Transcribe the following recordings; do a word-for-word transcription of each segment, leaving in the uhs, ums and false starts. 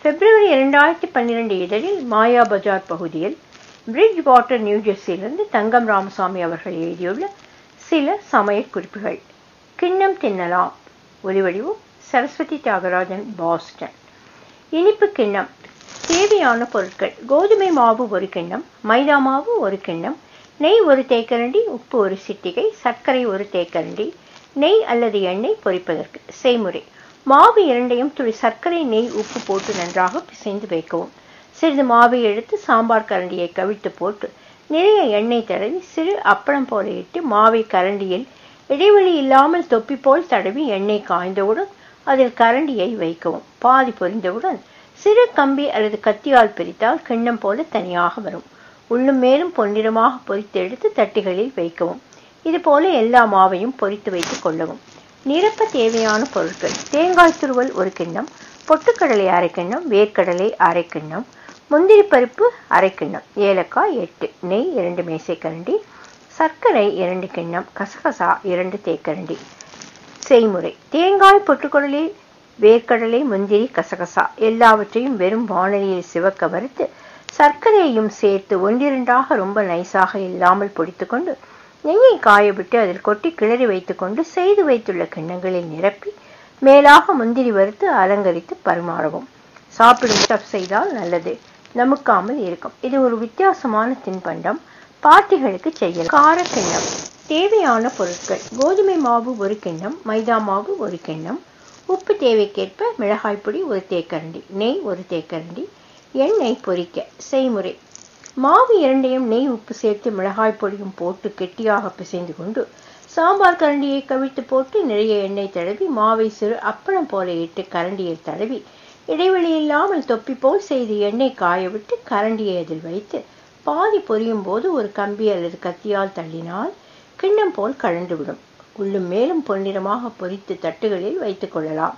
பிப்ரவரி இரண்டாயிரத்தி பன்னிரண்டு இதழில் மாயா பஜார் பகுதியில் பிரிட்ஜ் வாட்டர் நியூ ஜெர்சியிலிருந்து தங்கம் ராமசாமி அவர்கள் எழுதியுள்ள சில சமையல் குறிப்புகள். கிண்ணம் தின்னலாம். ஒலிவடிவு சரஸ்வதி தியாகராஜன், பாஸ்டன். இனிப்பு கிண்ணம். தேவையான பொருட்கள்: கோதுமை மாவு ஒரு கிண்ணம், மைதா மாவு ஒரு கிண்ணம், நெய் ஒரு தேக்கரண்டி, உப்பு ஒரு சிட்டிகை, சர்க்கரை ஒரு தேக்கரண்டி. நெய் அல்லது எண்ணெய் பொரிப்பதற்கு. செய்முறை: மாவு இரண்டையும் துளி சர்க்கரை, நெய், உப்பு போட்டு நன்றாக பிசைந்து வைக்கவும். சிறிது மாவை எடுத்து சாம்பார் கரண்டியை கவிழ்த்து போட்டு நிறைய எண்ணெய் தடவி சிறு அப்பளம் போல இட்டு மாவை கரண்டியில் இடைவெளி இல்லாமல் தொப்பி போல் தடவி எண்ணெய் காய்ந்தவுடன் அதில் கரண்டியை வைக்கவும். பாதி பொரிந்தவுடன் சிறு கம்பி அல்லது கத்தியால் பிரித்தால் கிண்ணம் போல தனியாக வரும். உள்ளும் மேலும் பொன்னிறமாக பொரித்து எடுத்து தட்டுகளில் வைக்கவும். இது போல எல்லா மாவையும் பொரித்து வைத்துக் கொள்ளவும். நிரப்ப தேவையான பொருட்கள்: தேங்காய் துருவல் ஒரு கிண்ணம், பொட்டுக்கடலை அரை கிண்ணம், வேர்க்கடலை அரை கிண்ணம், முந்திரி பருப்பு அரை கிண்ணம், ஏலக்காய் எட்டு, நெய் இரண்டு மேசைக்கரண்டி, சர்க்கரை இரண்டு கிண்ணம், கசகசா இரண்டு தேக்கரண்டி. செய்முறை: தேங்காய், பொட்டுக்கடலை, வேர்க்கடலை, முந்திரி, கசகசா எல்லாவற்றையும் வெறும் வாணலியில் சிவக்க வறுத்து சர்க்கரையையும் சேர்த்து ஒன்றிரண்டாக ரொம்ப நைசாக இல்லாமல் பொடித்து கொண்டு நெய்யை காயவிட்டு அதில் கொட்டி கிளறி வைத்துக்கொண்டு செய்து வைத்துள்ள கிண்ணங்களில் நிரப்பி மேலாக முந்திரி வறுத்து அலங்கரித்து பரிமாறவும். சாப்பிடும் ஸ்டஃப் செய்தால் நல்லது, நமுக்காமல் இருக்கும். இது ஒரு வித்தியாசமான தின்பண்டம். பார்ட்டிகளுக்கு செய்யலாம். கார கிண்ணம். தேவையான பொருட்கள்: கோதுமை மாவு ஒரு கிண்ணம், மைதா மாவு ஒரு கிண்ணம், உப்பு தேவைக்கேற்ப, மிளகாய் பொடி ஒரு தேக்கரண்டி, நெய் ஒரு தேக்கரண்டி, எண்ணெய் பொரிக்க. செய்முறை: மாவு இரண்டையும் நெய், உப்பு சேர்த்து மிளகாய் பொடியும் போட்டு கெட்டியாக பிசைந்து கொண்டு சாம்பார் கரண்டியை கவிழ்த்து போட்டு நிறைய எண்ணெய் தடவி மாவை சிறு அப்பளம் போல இட்டு கரண்டியில் தடவி இடைவெளி இல்லாமல் தொப்பி போல் செய்து எண்ணெய் காயவிட்டு கரண்டியை அதில் வைத்து பாதி பொரியும் போது ஒரு கம்பி அல்லது கத்தியால் தள்ளினால் கிண்ணம் போல் கழண்டுவிடும். உள்ளும் மேலும் பொன்னிறமாக பொரித்து தட்டுகளில் வைத்துக் கொள்ளலாம்.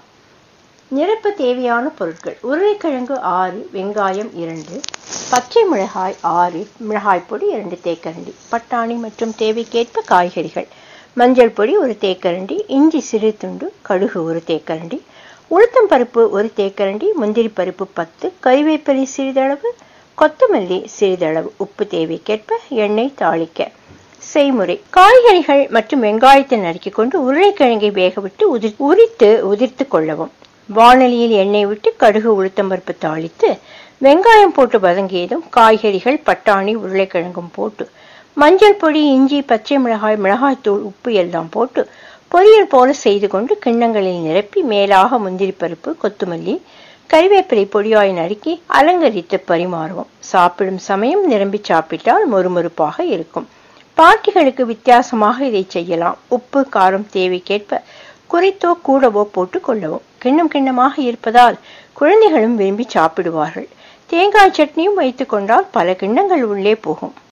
நிரப்ப தேவையான பொருட்கள்: உருளைக்கிழங்கு ஆறு, வெங்காயம் இரண்டு, பச்சை மிளகாய் ஆறு, மிளகாய் பொடி இரண்டு தேக்கரண்டி, பட்டாணி மற்றும் தேவைக்கேற்ப காய்கறிகள், மஞ்சள் பொடி ஒரு தேக்கரண்டி, இஞ்சி சிறு துண்டு, கடுகு ஒரு தேக்கரண்டி, உளுத்தம் பருப்பு ஒரு தேக்கரண்டி, முந்திரி பருப்பு பத்து, கறிவேப்பிலை சிறிதளவு, கொத்தமல்லி சிறிதளவு, உப்பு தேவைக்கேற்ப, எண்ணெய் தாளிக்க. செய்முறை: காய்கறிகள் மற்றும் வெங்காயத்தை நறுக்கிக் கொண்டு உருளைக்கிழங்கை வேகவிட்டு உதிர் உரித்து உதிர்த்து கொள்ளவும். வாணலியில் எண்ணெய் விட்டு கடுகு, உளுத்தம்பருப்பு தாளித்து வெங்காயம் போட்டு வதங்கியதும் காய்கறிகள், பட்டாணி, உருளைக்கிழங்கும் போட்டு மஞ்சள் பொடி, இஞ்சி, பச்சை மிளகாய், மிளகாய்த்தூள், உப்பு எல்லாம் போட்டு பொரியல் போல செய்து கொண்டு கிண்ணங்களில் நிரப்பி மேலாக முந்திரி பருப்பு, கொத்தமல்லி, கறிவேப்பிலை பொடியாய் நறுக்கி அலங்கரித்து பரிமாறுவோம். சாப்பிடும் சமயம் நிரம்பி சாப்பிட்டால் மொறுமொறுப்பாக இருக்கும். பார்ட்டிகளுக்கு வித்தியாசமாக இதை செய்யலாம். உப்பு, காரம் தேவைக்கேற்ப குறைத்தோ கூடவோ போட்டு கொள்ளவும். கிண்ணம் கிண்ணமாக இருப்பதால் குழந்தைகளும் விரும்பி சாப்பிடுவார்கள். தேங்காய் சட்னியும் வைத்துக் கொண்டால் பல கிண்ணங்கள் உள்ளே போகும்.